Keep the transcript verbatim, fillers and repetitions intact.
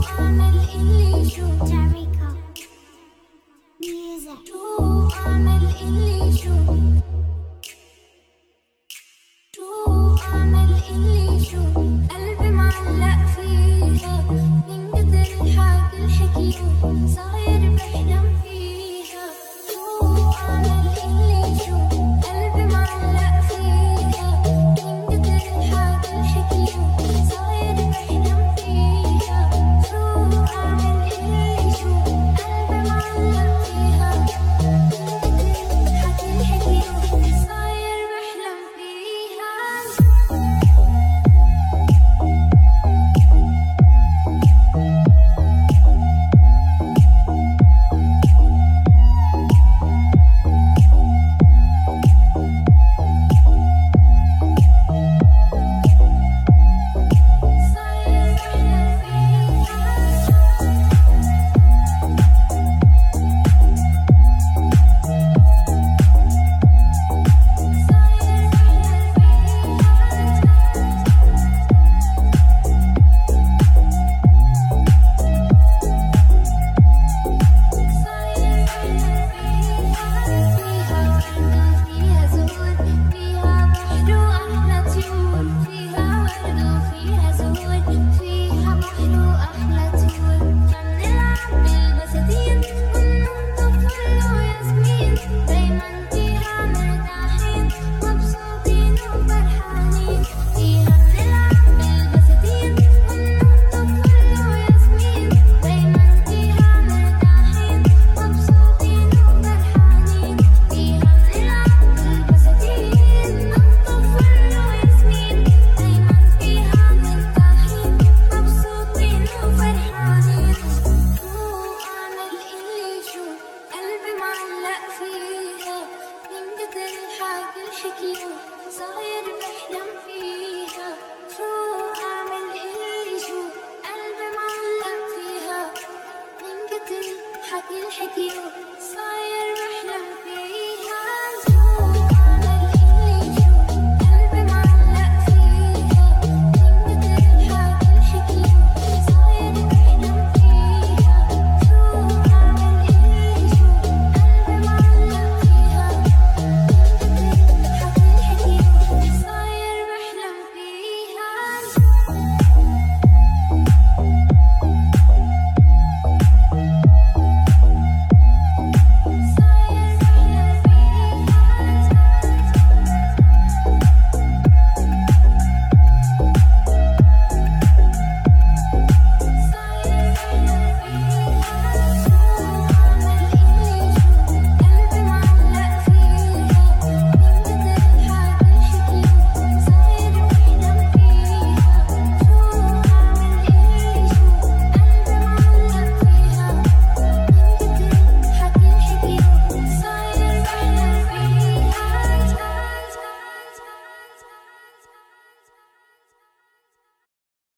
أعمل اللي شو جاميكا ميوزك شو أعمل اللي شو شو أعمل اللي شو قلبي معلق فيها من كتر الحكي الحكيو صاير بحلم فيها شو أعمل اللي شو قلبي معلق فيها من كتر الحكي الحكيو صاير بحلم فيها شو أعمل اللي شو قلبي معلق فيها من كتر الحكي الحكيو صاير بحلم فيها صاير بحلم فيها شو أعمل اللي شو قلبي معلق فيها من كتر حكي الحكيو